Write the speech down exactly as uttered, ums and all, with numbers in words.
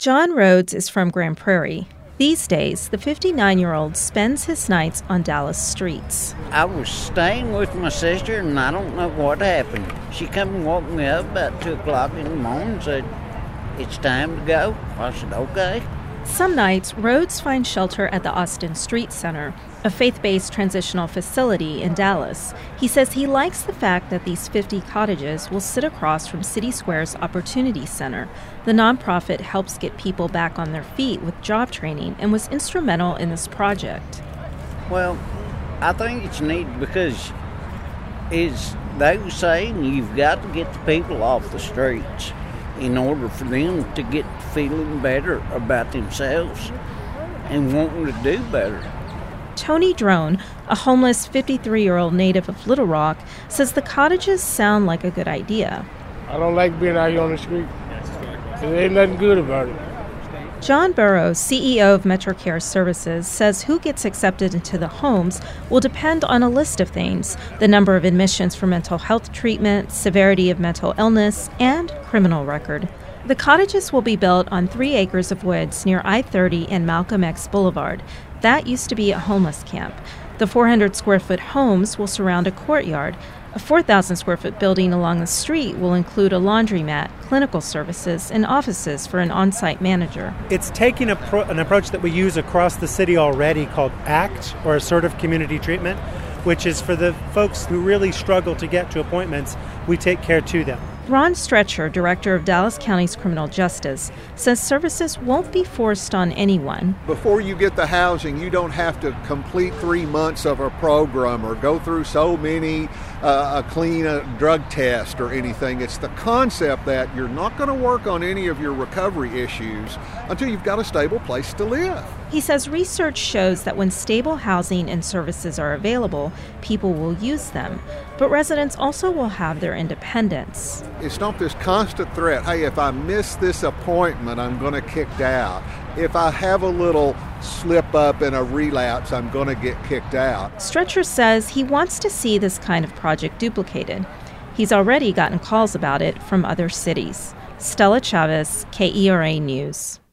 John Rhodes is from Grand Prairie. These days, the fifty-nine-year-old spends his nights on Dallas streets. I was staying with my sister, and I don't know what happened. She come and woke me up about two o'clock in the morning and said, "It's time to go." I said, "Okay." Some nights, Rhodes finds shelter at the Austin Street Center, a faith-based transitional facility in Dallas. He says he likes the fact that these fifty cottages will sit across from City Square's Opportunity Center. The nonprofit helps get people back on their feet with job training and was instrumental in this project. Well, I think it's neat because, as they were saying, you've got to get the people off the streets in order for them to get feeling better about themselves and wanting to do better. Tony Drone, a homeless fifty-three-year-old native of Little Rock, says the cottages sound like a good idea. I don't like being out here on the street. There ain't nothing good about it. John Burrows, C E O of MetroCare Services, says who gets accepted into the homes will depend on a list of things: the number of admissions for mental health treatment, severity of mental illness, and criminal record. The cottages will be built on three acres of woods near I thirty and Malcolm X Boulevard. That used to be a homeless camp. The four hundred square foot homes will surround a courtyard. A four thousand square foot building along the street will include a laundromat, clinical services, and offices for an on-site manager. It's taking a pro- an approach that we use across the city already called ACT, or Assertive Community Treatment, which is for the folks who really struggle to get to appointments, we take care to them. Ron Stretcher, director of Dallas County's Criminal Justice, says services won't be forced on anyone. Before you get the housing, you don't have to complete three months of a program or go through so many, uh, a clean a drug test or anything. It's the concept that you're not going to work on any of your recovery issues until you've got a stable place to live. He says research shows that when stable housing and services are available, people will use them. But residents also will have their independence. It's not this constant threat, hey, if I miss this appointment, I'm going to get kicked out. If I have a little slip up and a relapse, I'm going to get kicked out. Stretcher says he wants to see this kind of project duplicated. He's already gotten calls about it from other cities. Stella Chavez, K E R A News.